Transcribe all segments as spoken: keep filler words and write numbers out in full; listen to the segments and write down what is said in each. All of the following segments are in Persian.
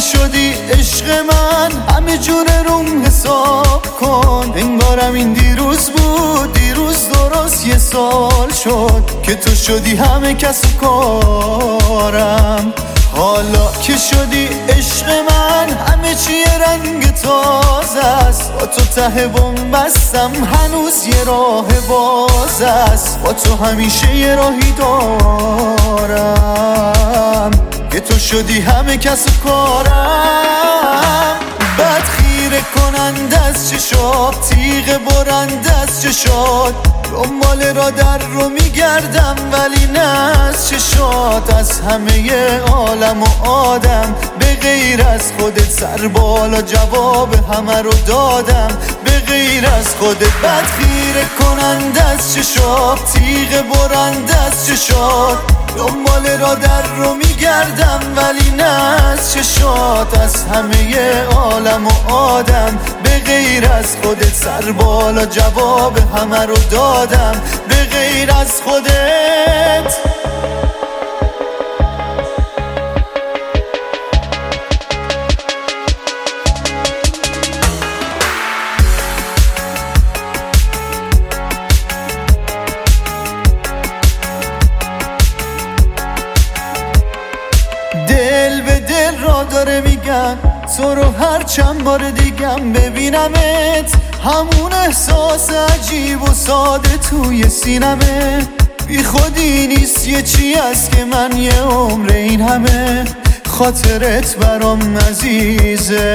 شدی عشق من همه جون روم حساب کن. انگارم این دیروز بود، دیروز درست یه سال شد که تو شدی همه کس و کارم. حالا که شدی عشق من همه چی رنگ تازه است. با تو ته بم بستم هنوز یه راه باز است. با تو همیشه یه راهی دارم که تو شدی همه کس و کارم. بد خیره کننده از چشات، تیغ برنده از چشات. دنبال را در رو میگردم ولی نه از چشات. از همه عالم و آدم به غیر از خودت سر بالا جواب همه رو دادم. به غیر از خودت بد خیره کننده از چشات، تیغ برنده از چشات. دنبال را در رو میگردم ولی نه از چشات. از همه عالم و آدم به غیر از خودت سر بالا جواب همه رو دادم. به غیر از خودت دل به دل را داره میگن تو رو هر چند بار دیگم ببینمت. همون احساس عجیب و ساده توی سینمه. بی خودی نیست یه چی است که من یه عمر این همه خاطرت برام عزیزه.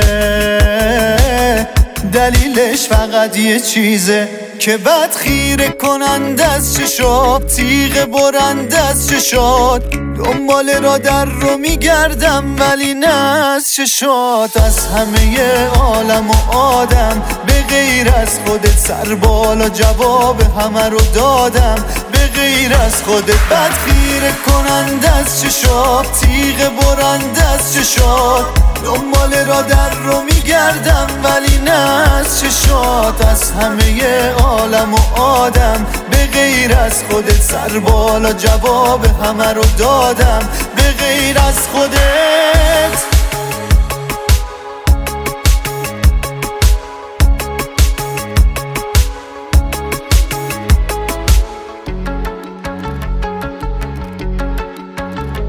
دلیلش فقط یه چیزه که بد خیره کننده از چشات، تیغ برنده از چشات. دنبال را در رو میگردم ولی نه از چشات. از همه عالم و آدم به غیر از خودت سر بالا جواب همه رو دادم. به غیر از خودت بد خیره کننده از چشات، تیغ برنده از چشات. دنبال را در رو میگردم ولی نه از چشات. از همه عالم و آدم به غیر از خودت سر بالا جواب همه رو دادم. به غیر از خودت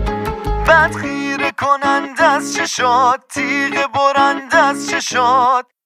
بد خیره کننده از چشات، تیغ برنده از چشات.